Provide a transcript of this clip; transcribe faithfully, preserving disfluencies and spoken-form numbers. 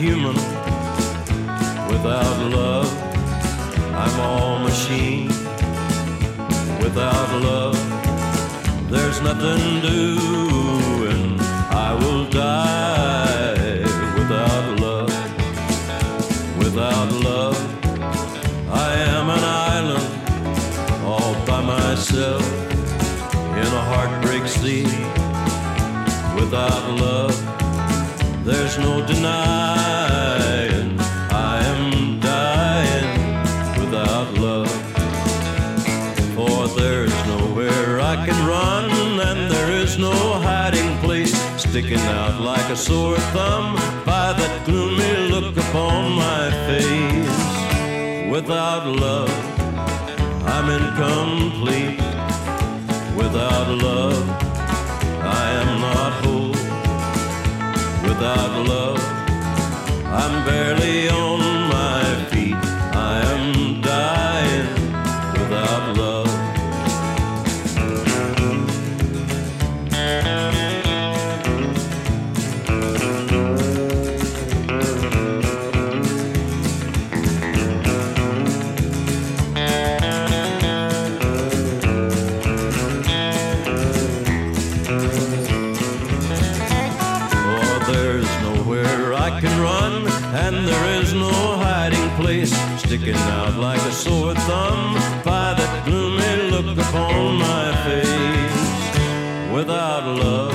human. Without love, I'm all machine. Without love, there's nothing doing. I will die without love. Without love, I am an island all by myself in a heartbreak sea. Without love, there's no denying I am dying without love. For there's nowhere I can run, and there is no hiding place, sticking out like a sore thumb by that gloomy look upon my face. Without love, I'm incomplete. Without love, I am not whole. Without love, I'm barely on my feet. I am dying without love. And there is no hiding place, sticking out like a sore thumb by that gloomy look upon my face. Without love,